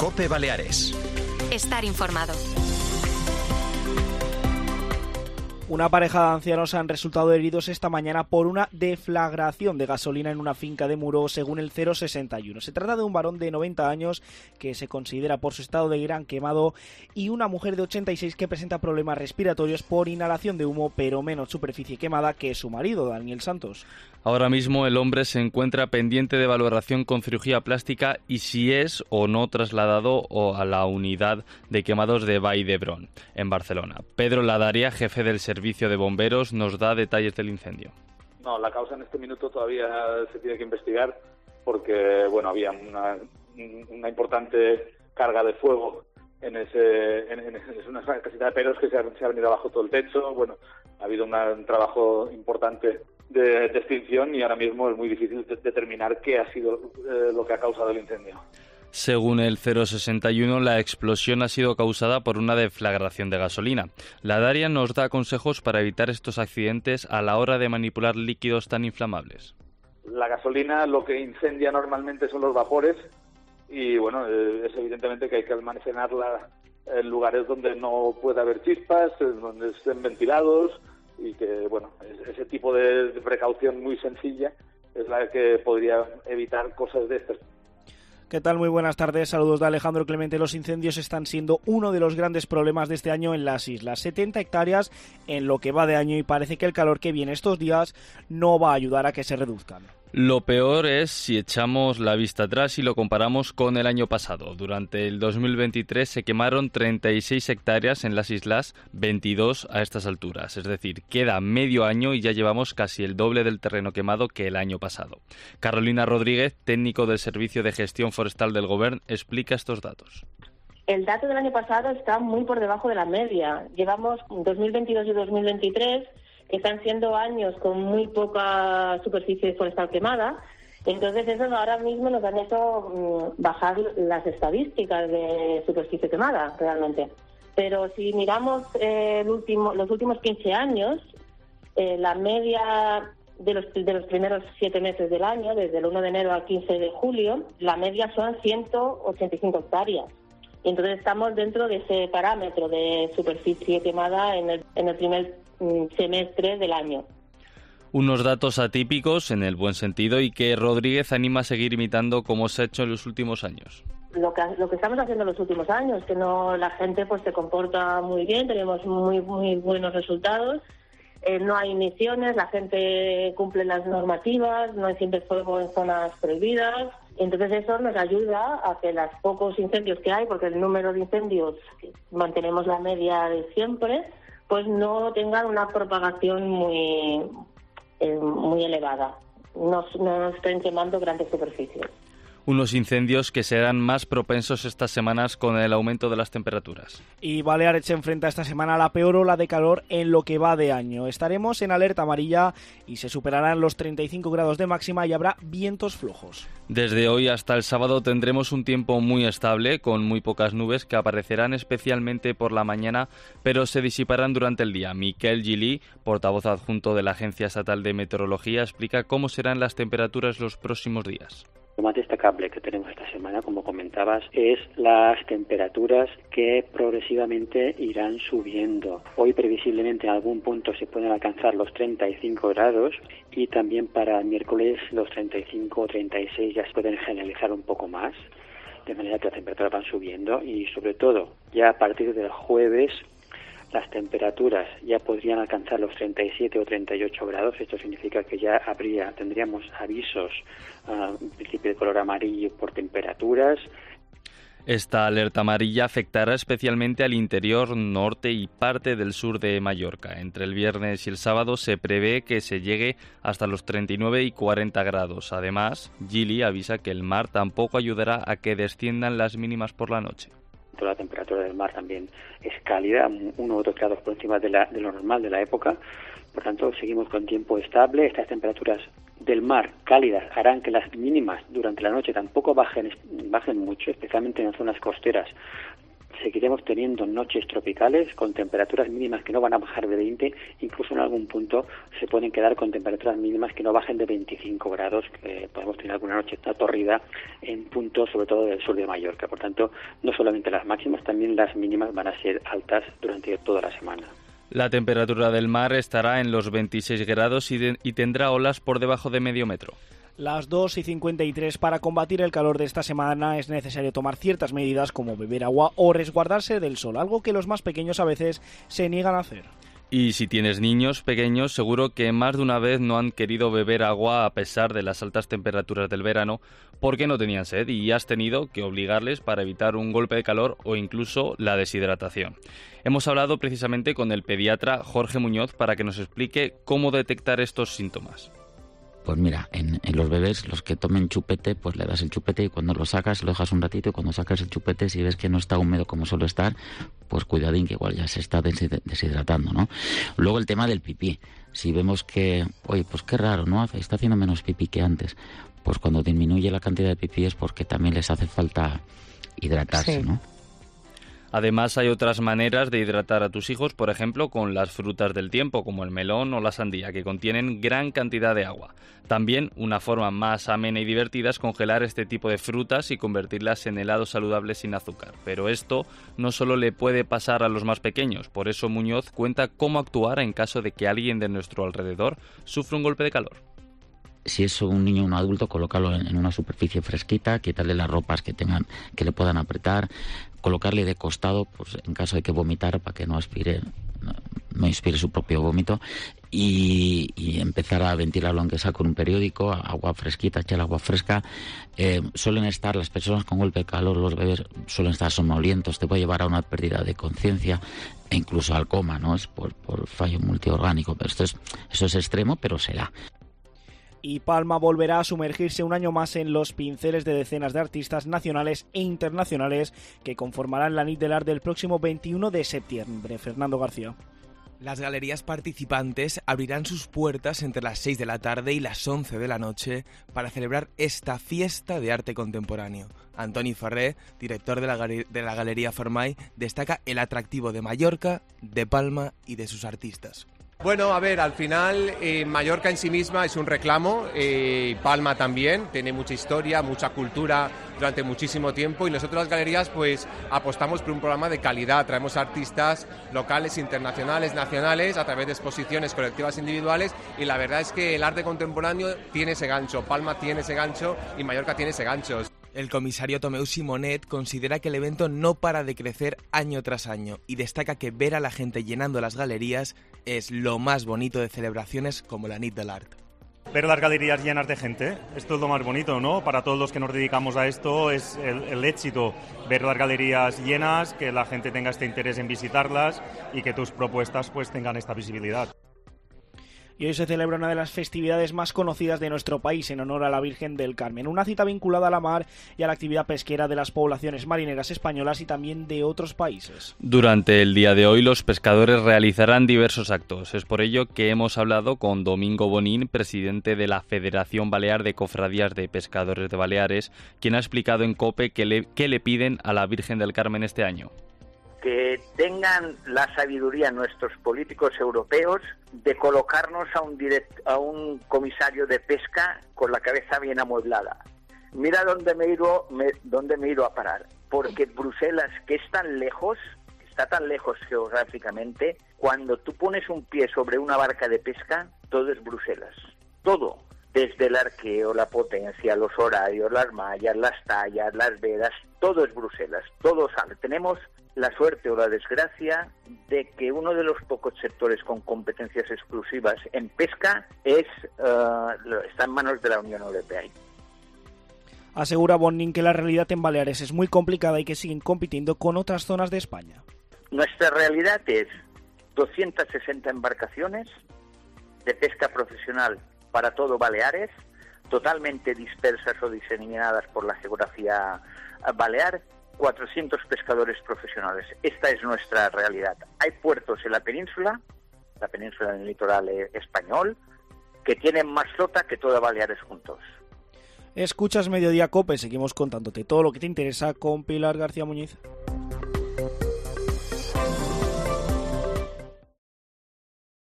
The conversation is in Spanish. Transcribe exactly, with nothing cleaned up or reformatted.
COPE Baleares. Estar informado. Una pareja de ancianos han resultado heridos esta mañana por una deflagración de gasolina en una finca de Muro, según el cero sesenta y uno. Se trata de un varón de noventa años que se considera por su estado de gran quemado y una mujer de ochenta y seis que presenta problemas respiratorios por inhalación de humo, pero menos superficie quemada que su marido, Daniel Santos. Ahora mismo el hombre se encuentra pendiente de valoración con cirugía plástica y si es o no trasladado a la unidad de quemados de Vall d'Hebron, en Barcelona. Pedro Ladaria, jefe del Servicio de Bomberos, nos da detalles del incendio. No, la causa en este minuto todavía se tiene que investigar porque, bueno, había una, una importante carga de fuego en ese en, en, en una casita de peros que se ha, se ha venido abajo todo el techo. Bueno, ha habido una, un trabajo importante de, de extinción y ahora mismo es muy difícil de, determinar qué ha sido eh, lo que ha causado el incendio. Según el cero sesenta y uno, la explosión ha sido causada por una deflagración de gasolina. Ladaria nos da consejos para evitar estos accidentes a la hora de manipular líquidos tan inflamables. La gasolina lo que incendia normalmente son los vapores y bueno, es evidentemente que hay que almacenarla en lugares donde no pueda haber chispas, donde estén ventilados y que, bueno, ese tipo de precaución muy sencilla es la que podría evitar cosas de estas. ¿Qué tal? Muy buenas tardes. Saludos de Alejandro Clemente. Los incendios están siendo uno de los grandes problemas de este año en las islas. setenta hectáreas en lo que va de año y parece que el calor que viene estos días no va a ayudar a que se reduzcan. Lo peor es si echamos la vista atrás y lo comparamos con el año pasado. Durante el dos mil veintitrés se quemaron treinta y seis hectáreas en las islas, veintidós a estas alturas. Es decir, queda medio año y ya llevamos casi el doble del terreno quemado que el año pasado. Carolina Rodríguez, técnico del Servicio de Gestión Forestal del Govern, explica estos datos. El dato del año pasado está muy por debajo de la media. Llevamos dos mil veintidós y dos mil veintitrés... que están siendo años con muy poca superficie forestal quemada, entonces eso ahora mismo nos han hecho bajar las estadísticas de superficie quemada realmente. Pero si miramos eh, el último, los últimos quince años, eh, la media de los, de los primeros siete meses del año, desde el uno de enero al quince de julio, la media son ciento ochenta y cinco hectáreas. Y entonces estamos dentro de ese parámetro de superficie quemada en el, en el primer semestre del año. Unos datos atípicos en el buen sentido y que Rodríguez anima a seguir imitando como se ha hecho en los últimos años. Lo que, lo que estamos haciendo en los últimos años, que no la gente pues se comporta muy bien, tenemos muy muy buenos resultados, eh, no hay emisiones, la gente cumple las normativas, no hay siempre fuego en zonas prohibidas. Entonces eso nos ayuda a que los pocos incendios que hay, porque el número de incendios mantenemos la media de siempre, pues no tengan una propagación muy eh, muy elevada, no, no estén quemando grandes superficies. Unos incendios que serán más propensos estas semanas con el aumento de las temperaturas. Y Baleares se enfrenta esta semana a la peor ola de calor en lo que va de año. Estaremos en alerta amarilla y se superarán los treinta y cinco grados de máxima y habrá vientos flojos. Desde hoy hasta el sábado tendremos un tiempo muy estable, con muy pocas nubes que aparecerán especialmente por la mañana, pero se disiparán durante el día. Miquel Gili, portavoz adjunto de la Agencia Estatal de Meteorología, explica cómo serán las temperaturas los próximos días. Lo más destacable que tenemos esta semana, como comentabas, es las temperaturas que progresivamente irán subiendo. Hoy previsiblemente en algún punto se pueden alcanzar los treinta y cinco grados y también para el miércoles los treinta y cinco o treinta y seis ya se pueden generalizar un poco más, de manera que las temperaturas van subiendo y sobre todo ya a partir del jueves las temperaturas ya podrían alcanzar los treinta y siete o treinta y ocho grados. Esto significa que ya habría tendríamos avisos, uh, en principio de color amarillo por temperaturas. Esta alerta amarilla afectará especialmente al interior norte y parte del sur de Mallorca. Entre el viernes y el sábado se prevé que se llegue hasta los treinta y nueve y cuarenta grados. Además, Gili avisa que el mar tampoco ayudará a que desciendan las mínimas por la noche. La temperatura del mar también es cálida, uno o dos grados por encima de, la, de lo normal de la época. Por tanto, seguimos con tiempo estable. Estas temperaturas del mar cálidas harán que las mínimas durante la noche tampoco bajen, bajen mucho, especialmente en zonas costeras. seguiremos teniendo noches tropicales con temperaturas mínimas que no van a bajar de veinte, incluso en algún punto se pueden quedar con temperaturas mínimas que no bajen de veinticinco grados, que podemos tener alguna noche torrida en puntos sobre todo del sur de Mallorca. Por tanto, no solamente las máximas, también las mínimas van a ser altas durante toda la semana. La temperatura del mar estará en los veintiséis grados y, de, y tendrá olas por debajo de medio metro. Las dos y cincuenta y tres. Para combatir el calor de esta semana es necesario tomar ciertas medidas como beber agua o resguardarse del sol, algo que los más pequeños a veces se niegan a hacer. Y si tienes niños pequeños, seguro que más de una vez no han querido beber agua a pesar de las altas temperaturas del verano porque no tenían sed y has tenido que obligarles para evitar un golpe de calor o incluso la deshidratación. Hemos hablado precisamente con el pediatra Jorge Muñoz para que nos explique cómo detectar estos síntomas. Pues mira, en, en los bebés, los que tomen chupete, pues le das el chupete y cuando lo sacas, lo dejas un ratito y cuando sacas el chupete, si ves que no está húmedo como suele estar, pues cuidadín que igual ya se está deshidratando, ¿no? Luego el tema del pipí. Si vemos que, oye, pues qué raro, ¿no? Está haciendo menos pipí que antes. Pues cuando disminuye la cantidad de pipí es porque también les hace falta hidratarse, sí, ¿no? Además, hay otras maneras de hidratar a tus hijos, por ejemplo, con las frutas del tiempo, como el melón o la sandía, que contienen gran cantidad de agua. También, una forma más amena y divertida es congelar este tipo de frutas y convertirlas en helados saludables sin azúcar. Pero esto no solo le puede pasar a los más pequeños, por eso Muñoz cuenta cómo actuar en caso de que alguien de nuestro alrededor sufra un golpe de calor. Si es un niño o un adulto, colocarlo en una superficie fresquita, quitarle las ropas que tengan, que le puedan apretar, colocarle de costado, pues en caso de que vomitar, para que no aspire, no, no inspire su propio vómito, y, y empezar a ventilarlo aunque sea con un periódico, agua fresquita, echar agua fresca. Eh, suelen estar, las personas con golpe de calor, los bebés suelen estar somnolientos, te puede llevar a una pérdida de conciencia e incluso al coma, ¿no? Es por, por fallo multiorgánico, pero esto es, eso es extremo, pero será. Y Palma volverá a sumergirse un año más en los pinceles de decenas de artistas nacionales e internacionales que conformarán la Nit del Art del próximo veintiuno de septiembre. Fernando García. Las galerías participantes abrirán sus puertas entre las seis de la tarde y las once de la noche para celebrar esta fiesta de arte contemporáneo. Antoni Ferrer, director de la, de la Galería Formay, destaca el atractivo de Mallorca, de Palma y de sus artistas. Bueno, a ver, al final eh, Mallorca en sí misma es un reclamo, eh, Palma también, tiene mucha historia, mucha cultura durante muchísimo tiempo y nosotros las galerías pues apostamos por un programa de calidad, traemos artistas locales, internacionales, nacionales a través de exposiciones colectivas individuales y la verdad es que el arte contemporáneo tiene ese gancho, Palma tiene ese gancho y Mallorca tiene ese gancho. El comisario Tomeu Simonet considera que el evento no para de crecer año tras año y destaca que ver a la gente llenando las galerías es lo más bonito de celebraciones como la Nit del Art. Ver las galerías llenas de gente, esto es lo más bonito, ¿no? Para todos los que nos dedicamos a esto es el, el éxito, ver las galerías llenas, que la gente tenga este interés en visitarlas y que tus propuestas pues tengan esta visibilidad. Y hoy se celebra una de las festividades más conocidas de nuestro país en honor a la Virgen del Carmen, una cita vinculada a la mar y a la actividad pesquera de las poblaciones marineras españolas y también de otros países. Durante el día de hoy los pescadores realizarán diversos actos, es por ello que hemos hablado con Domingo Bonín, presidente de la Federación Balear de Cofradías de Pescadores de Baleares, quien ha explicado en COPE qué le, qué le piden a la Virgen del Carmen este año. Que tengan la sabiduría nuestros políticos europeos de colocarnos a un, direct, a un comisario de pesca con la cabeza bien amueblada. Mira dónde me he ido, me, dónde me he ido a parar, porque Bruselas, que es tan lejos, está tan lejos geográficamente, cuando tú pones un pie sobre una barca de pesca, todo es Bruselas, todo. Desde el arqueo, la potencia, los horarios, las mallas, las tallas, las vedas, todo es Bruselas, todo sale. Tenemos la suerte o la desgracia de que uno de los pocos sectores con competencias exclusivas en pesca es uh, está en manos de la Unión Europea. Asegura Bonín que la realidad en Baleares es muy complicada y que siguen compitiendo con otras zonas de España. Nuestra realidad es doscientas sesenta embarcaciones de pesca profesional para todo Baleares, totalmente dispersas o diseminadas por la geografía balear, cuatrocientos pescadores profesionales. Esta es nuestra realidad. Hay puertos en la península, la península del litoral español, que tienen más flota que toda Baleares juntos. Escuchas Mediodía COPE, seguimos contándote todo lo que te interesa con Pilar García Muñiz.